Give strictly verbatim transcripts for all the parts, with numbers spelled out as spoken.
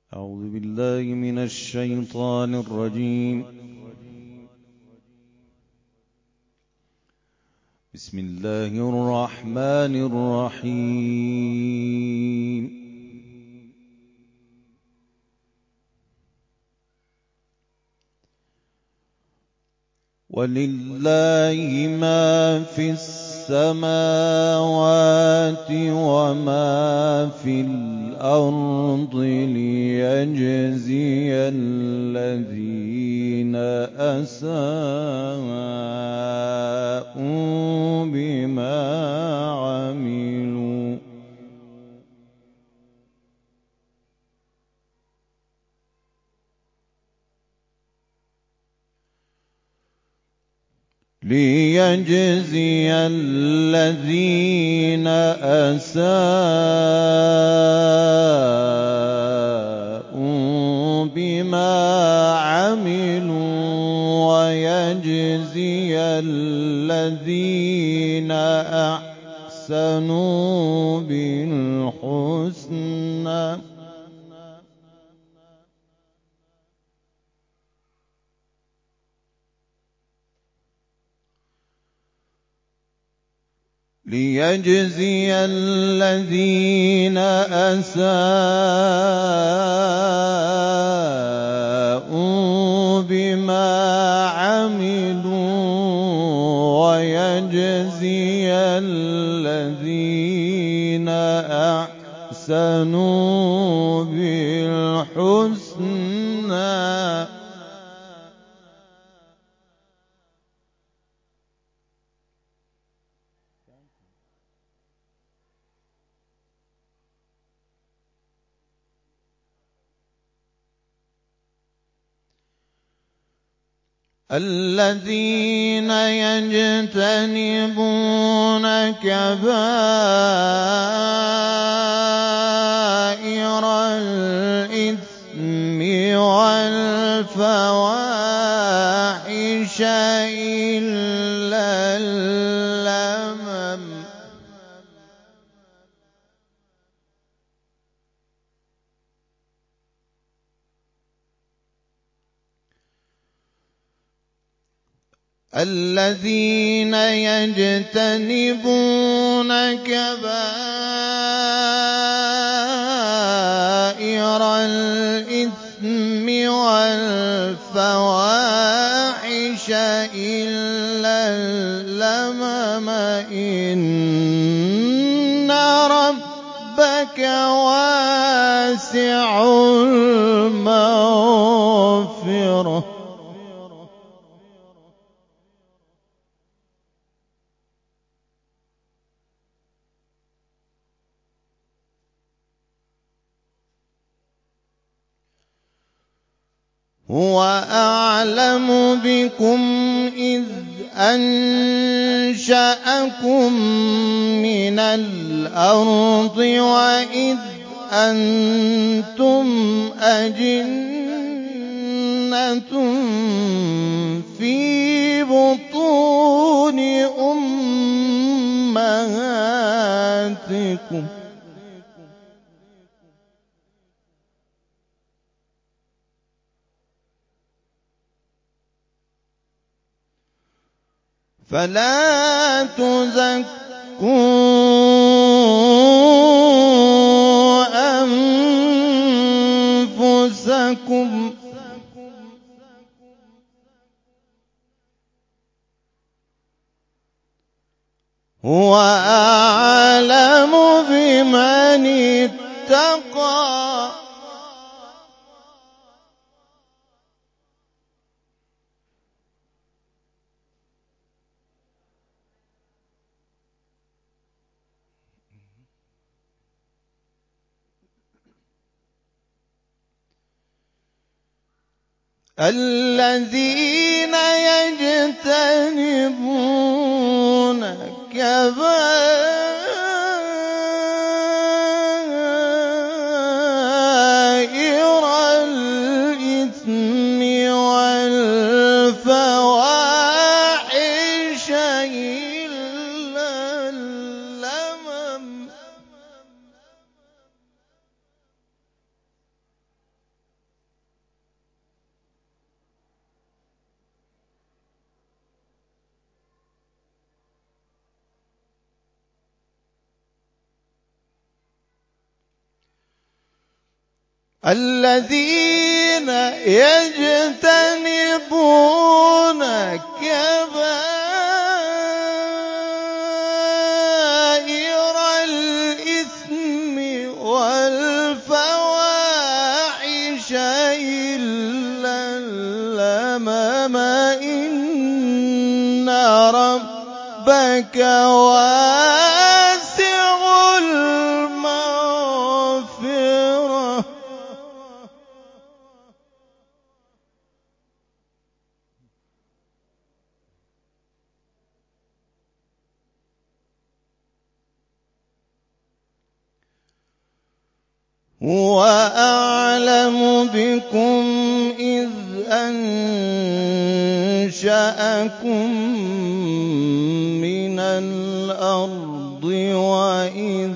أعوذ بالله من الشيطان الرجيم. بسم الله الرحمن الرحيم. ولله ما في السماوات وما في الأرض ليجزي الذين أساءوا بما عملوا ليجزي الذين أساءوا بما عملوا ويجزي الذين أحسنوا بالحسنى ليجزي الذين أساءوا بما عملوا ويجزي الذين أحسنوا بالحسنى. الذين يجتنبون كبائر الإثم والفواحش إلا اللمم الذين يجتنبون كبائر الإثم والفواحش إلا اللمم إن ربك واسع المغفرة هو أعلم بكم إذ أنشأكم من الأرض وإذ أنتم أجنة في بطون أمهاتكم فلا تزكوا أنفسكم هو أعلم بمن اتقى الذين يجتنبون كبائر الإثم والفواحش إلا اللمم الذين يجتنبون كبائر الإثم والفواحش إلا اللمم إن ربك واسع المغفرة هو أعلم بكم إذ أنشأكم من الأرض وإذ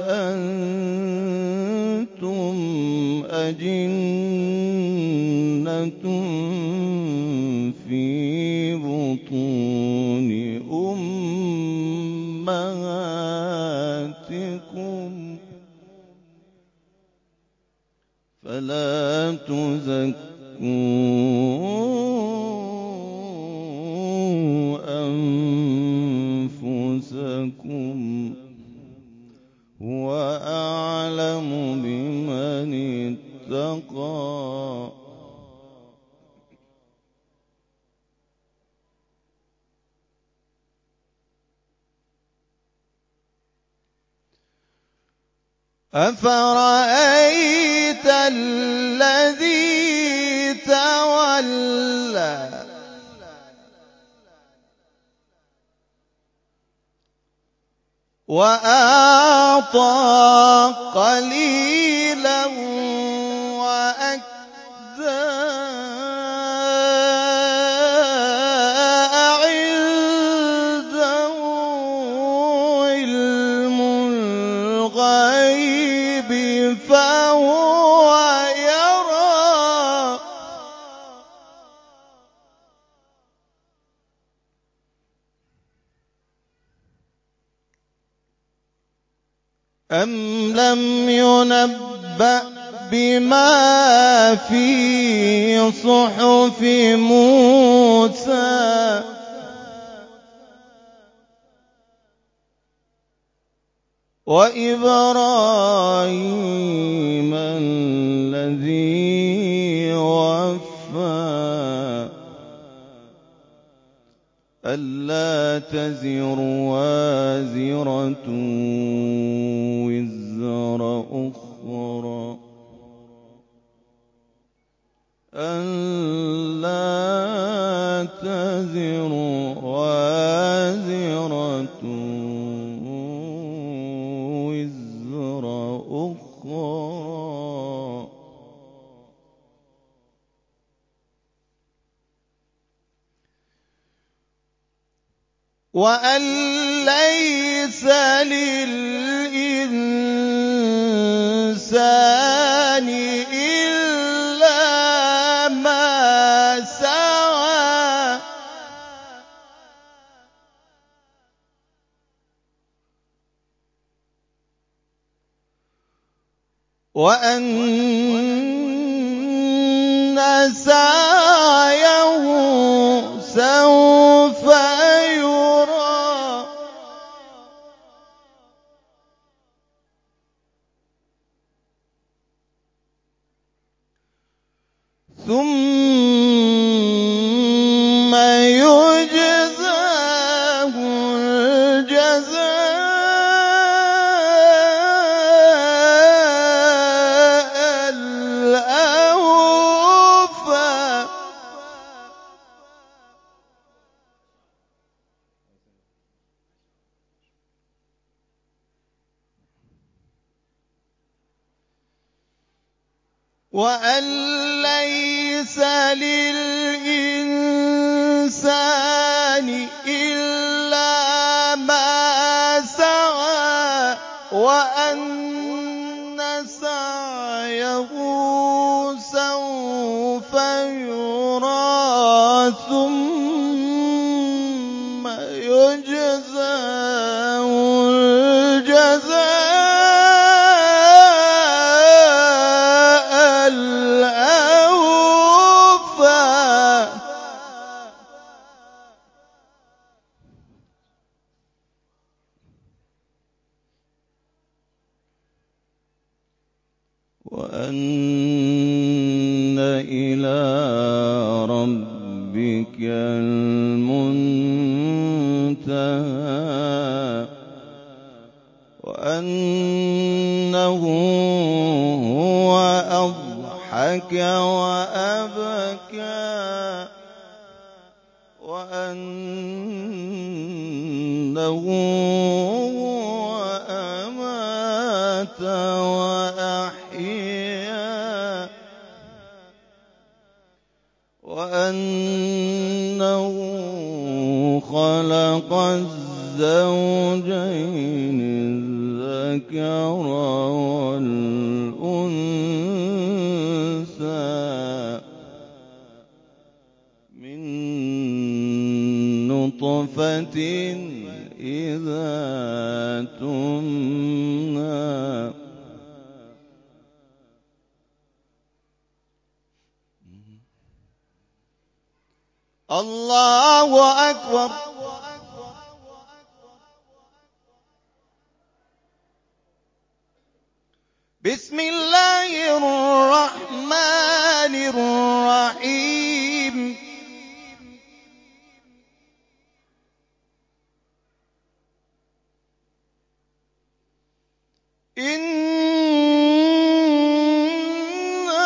أنتم أجنة في بطون أمهاتكم فلا تزكوا أنفسكم هو أعلم بمن اتقى أفرأيت الذي تولى وأعطى قليلا وأكدى أعنده علم الغيب فهو يرى أم لم ينبأ بما في صحف موسى وإبراهيم الذي وفى ألا تزر وازرة وزر أخرى ألا تزر وازرة وزر أخرى وأن ليس للإنسان إلا ما سعى وأن سعيه سوف يرى ثم يجزاه الجزاء الأوفى وأن ليس للإنسان إلا ما سعى وأن سعيه سوف يرى ثم يجزاه الجزاء وأن إلى ربك المنتهى وأنه هو أضحك وأبكى وأنه هو أمات وأحيا وأنه خلق الزوجين الذكر والأنثى من نطفة إذا تمنى الله أكبر. بسم الله الرحمن الرحيم. إنا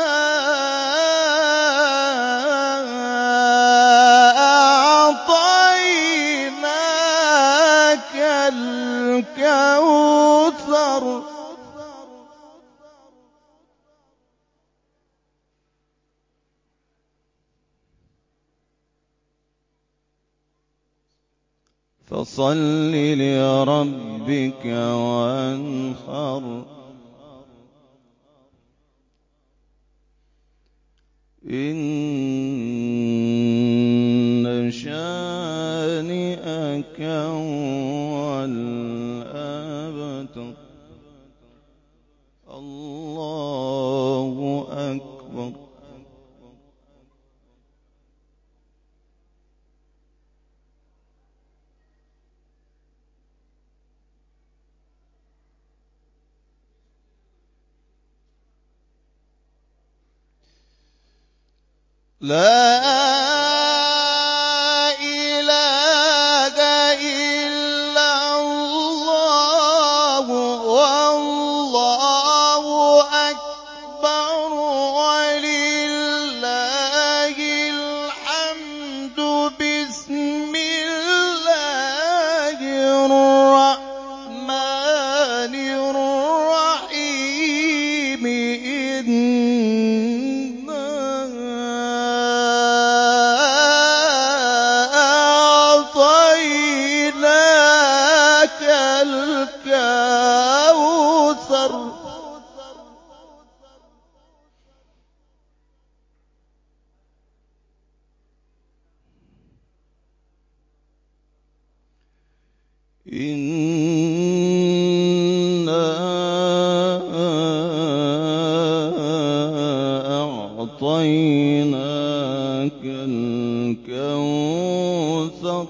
أعطيناك الكوثر فصل لربك وانحر إن شانئك هو الأبتر. الله أكبر. لا إله إلا الله والله أكبر ولله الحمد. بسم الله الرحمن الرحيم. الكوثر إنا أعطيناك الكوثر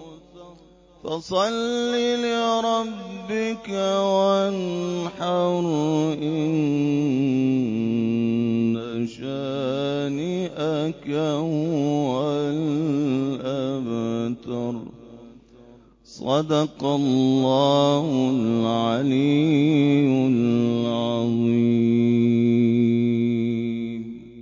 فصل لربك وانحر إن شانئك هو الأبتر. صدق الله العلي العظيم.